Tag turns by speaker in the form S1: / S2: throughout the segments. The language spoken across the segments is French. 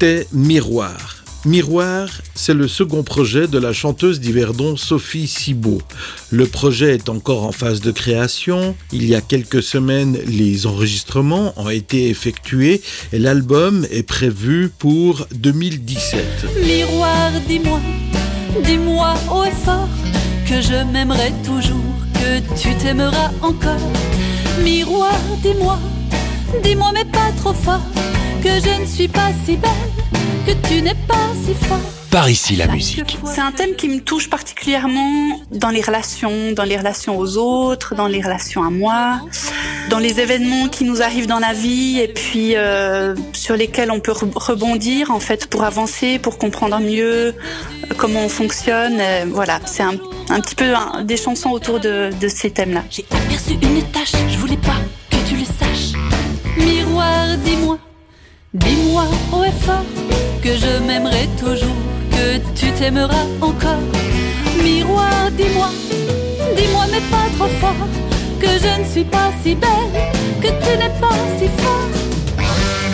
S1: est miroir. Miroir, c'est le second projet de la chanteuse d'Yverdon Sophie Cibot. Le projet est encore en phase de création. Il y a quelques semaines, les enregistrements ont été effectués et l'album est prévu pour 2017.
S2: Miroir, dis-moi haut et fort que je m'aimerai toujours, que tu t'aimeras encore. Miroir, dis-moi mais pas trop fort, que je ne suis pas si belle, que tu n'es pas si fort.
S3: Par ici la musique.
S4: C'est un thème qui me touche particulièrement dans les relations aux autres, dans les relations à moi, dans les événements qui nous arrivent dans la vie et puis sur lesquels on peut rebondir en fait pour avancer, pour comprendre mieux comment on fonctionne. Voilà, c'est un petit peu des chansons autour de ces thèmes-là.
S2: J'ai aperçu une tache, je voulais pas que tu le saches. Miroir, dis-moi haut et fort que je m'aimerai toujours, que tu t'aimeras encore. Miroir, dis-moi mais pas trop fort, que je ne suis pas si belle, que tu n'es pas si fort.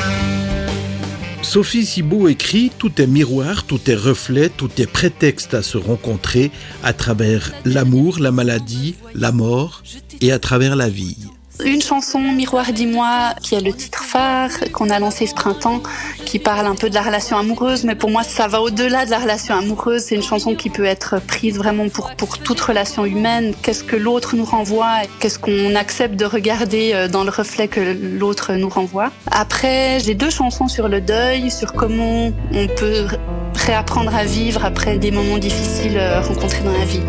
S1: Sophie Cibot écrit « Tout est miroir, tout est reflet, tout est prétexte à se rencontrer à travers l'amour, la maladie, la mort et à travers la vie ».
S4: Une chanson, Miroir, dis-moi, qui est le titre phare qu'on a lancé ce printemps, qui parle un peu de la relation amoureuse, mais pour moi ça va au-delà de la relation amoureuse. C'est une chanson qui peut être prise vraiment pour toute relation humaine. Qu'est-ce que l'autre nous renvoie, qu'est-ce qu'on accepte de regarder dans le reflet que l'autre nous renvoie. Après, j'ai 2 chansons sur le deuil, sur comment on peut réapprendre à vivre après des moments difficiles rencontrés dans la vie.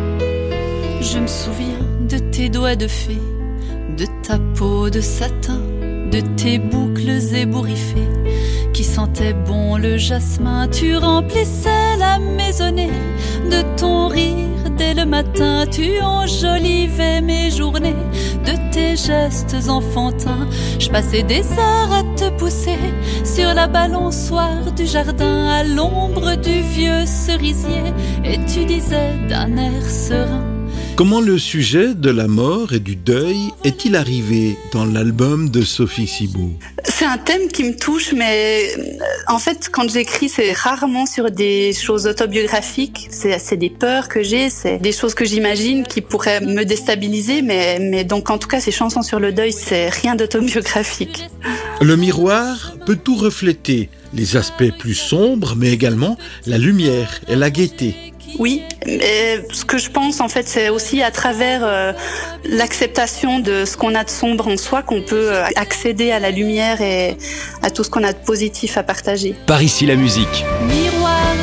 S2: Je me souviens de tes doigts de fée, de ta peau de satin, de tes boucles ébouriffées qui sentaient bon le jasmin. Tu remplissais la maisonnée de ton rire dès le matin. Tu enjolivais mes journées de tes gestes enfantins. Je passais des heures à te pousser sur la balançoire du jardin à l'ombre du vieux cerisier, et tu disais d'un air serein:
S1: comment le sujet de la mort et du deuil est-il arrivé dans l'album de Sophie Cibot ?
S4: C'est un thème qui me touche, mais en fait, quand j'écris, c'est rarement sur des choses autobiographiques. C'est des peurs que j'ai, c'est des choses que j'imagine qui pourraient me déstabiliser, mais donc en tout cas, ces chansons sur le deuil, c'est rien d'autobiographique.
S1: Le miroir peut tout refléter, les aspects plus sombres, mais également la lumière et la gaieté.
S4: Oui, mais ce que je pense en fait, c'est aussi à travers l'acceptation de ce qu'on a de sombre en soi qu'on peut accéder à la lumière et à tout ce qu'on a de positif à partager.
S3: Par ici la musique.
S2: Miroir,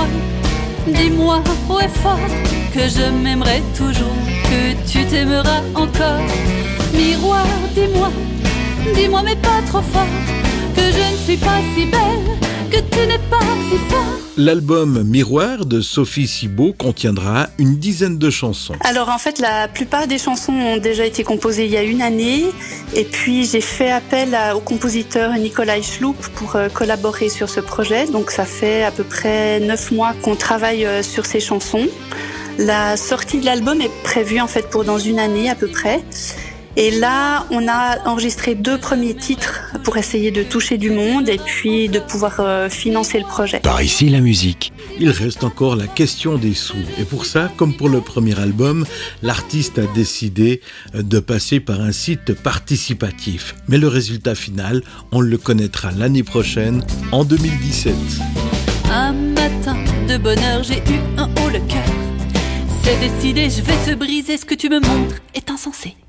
S2: dis-moi haut et fort que je m'aimerai toujours, que tu t'aimeras encore. Miroir, dis-moi mais pas trop fort, que je ne suis pas si belle, que tu n'es pas si fort.
S1: L'album Miroir de Sophie Cibot contiendra une dizaine de chansons.
S4: Alors en fait, la plupart des chansons ont déjà été composées il y a une année, et puis j'ai fait appel au compositeur Nikolai Schlup pour collaborer sur ce projet. Donc ça fait à peu près 9 mois qu'on travaille sur ces chansons. La sortie de l'album est prévue en fait pour dans une année à peu près. Et là, on a enregistré 2 premiers titres pour essayer de toucher du monde et puis de pouvoir financer le projet.
S3: Par ici la musique.
S1: Il reste encore la question des sous. Et pour ça, comme pour le premier album, l'artiste a décidé de passer par un site participatif. Mais le résultat final, on le connaîtra l'année prochaine, en 2017.
S2: Un matin de bonheur, j'ai eu un haut le cœur. C'est décidé, je vais te briser. Ce que tu me montres est insensé.